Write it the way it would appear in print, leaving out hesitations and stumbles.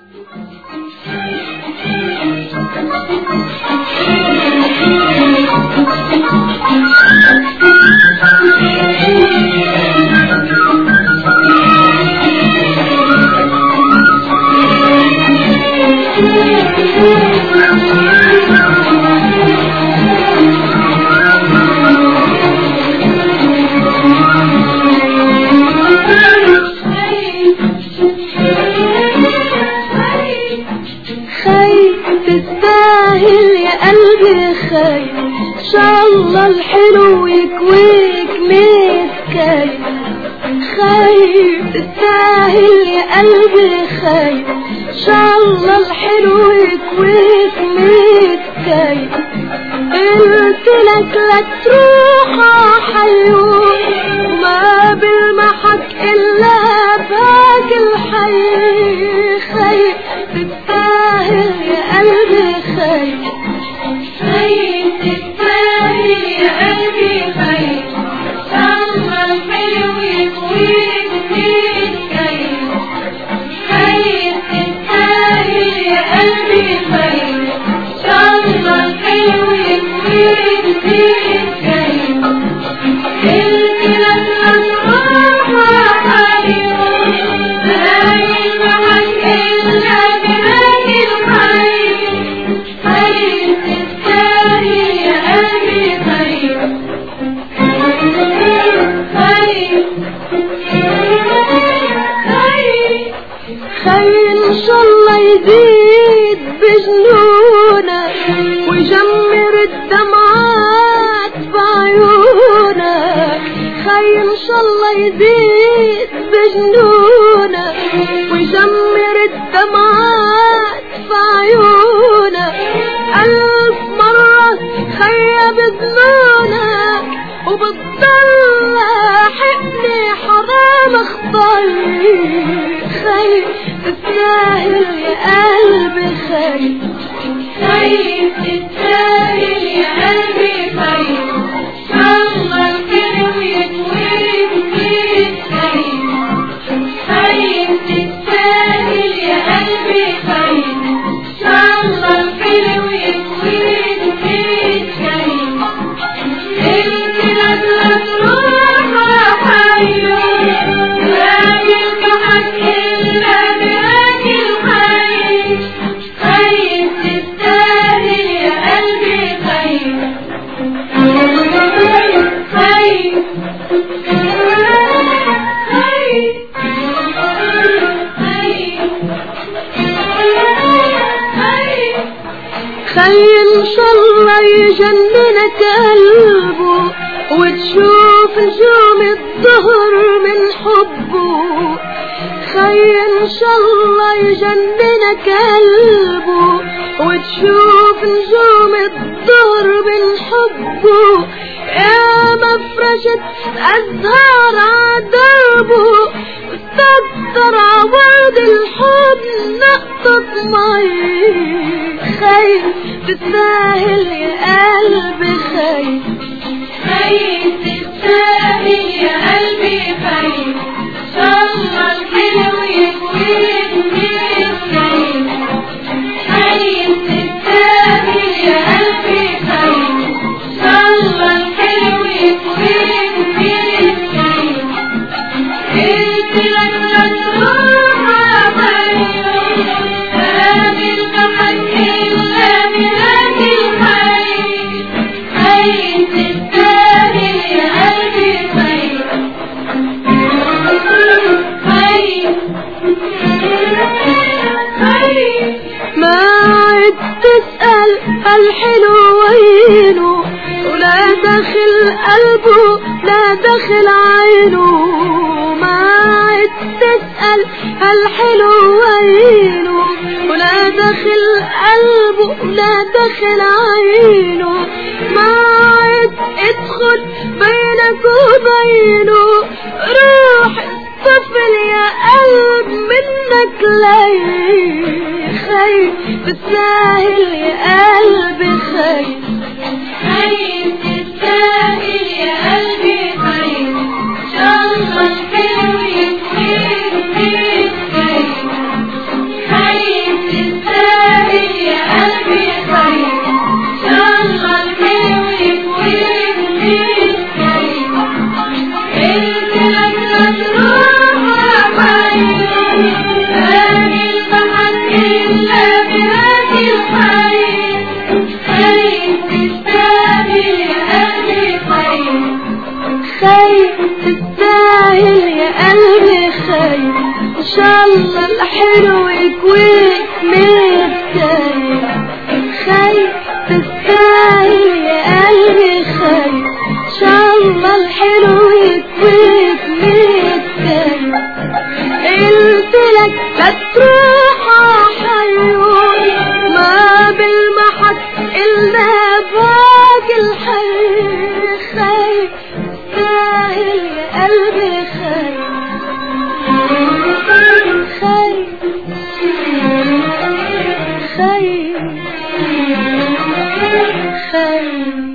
تستاهل يا قلبي خايف ان شاء الله الحلو يكويك مسكايف خايف تستاهل يا قلبي خايف ان شاء الله الحلو يكويك مسكايف قلت لك لا تروح حيون ما بالمحك الا باك الحي خايف تستاهل يا قلبي خايف خايف تستاهل يا قلبي خايف الله الحلو يكويك مسكايف خايف تستاهل يا قلبي خايف الله الحلو يكويك مسكايف قلت لك لا تروح حيون ما يلمحك الا بهاك الحي خايف تستاهل يا قلبي خايف خايف ان شاء الله يزيد بجنونك ويجمر الدمعات بعيونك خايف ان شاء الله يزيد بجنونك ويجمر الدمعات بعيونك ألف مرة خيب ظنونك وبتضل حقني حرام اخطي خايف تستاهل يا قلبي خايف خايف تستاهل يا قلبي خايف الله الحلو يكويك مسكايف خايف تستاهل يا قلبي خايف الله الحلو يكويك مسكايف قلت لك لا تروح حيون ما يلمحك الا بهاك الحي خايف تستاهل يا قلبي خايف خايف ان شاء الله يجننك قلبه وتشوف نجوم الظهر من حبه خايف ان شاء الله يجننك قلبه وتشوف نجوم الظهر من حبه يا مفرشة أزهار عدربه استكتر عواد الحب نقطة مي خايف تستاهل يا قلبي خايف خايف تستاهل يا قلبي خايف الله الحلو يكويك مسكايف خايف تستاهل يا قلبي خايف الله الحلو يكويك مسكايف قلت لك لا تروح حيون ما بالمحك الا بهاك الحي خايف تستاهل يا قلبي خايف ما عد تسأل الحلو وينه ولا دخل قلبه لا دخل عينه ما عد تسأل الحلو وينه ولا دخل قلبه لا دخل عينه ما عد ادخل بينك وبينه روح طفل يا قلب منك لي خايف تستاهل يا قلبي خايف خايف تستاهل يا قلبي خايف الله الحلو يكويك مسكايف خايف الحلو يكويك متايل خايف تستاهل يا قلبي خايف ان شاء الله الحلو يكويك متايل قلتلك لا تروح حيون ما بالمحك إلا باقي الحي خايف تستاهل يا قلبي خايف خايف خايف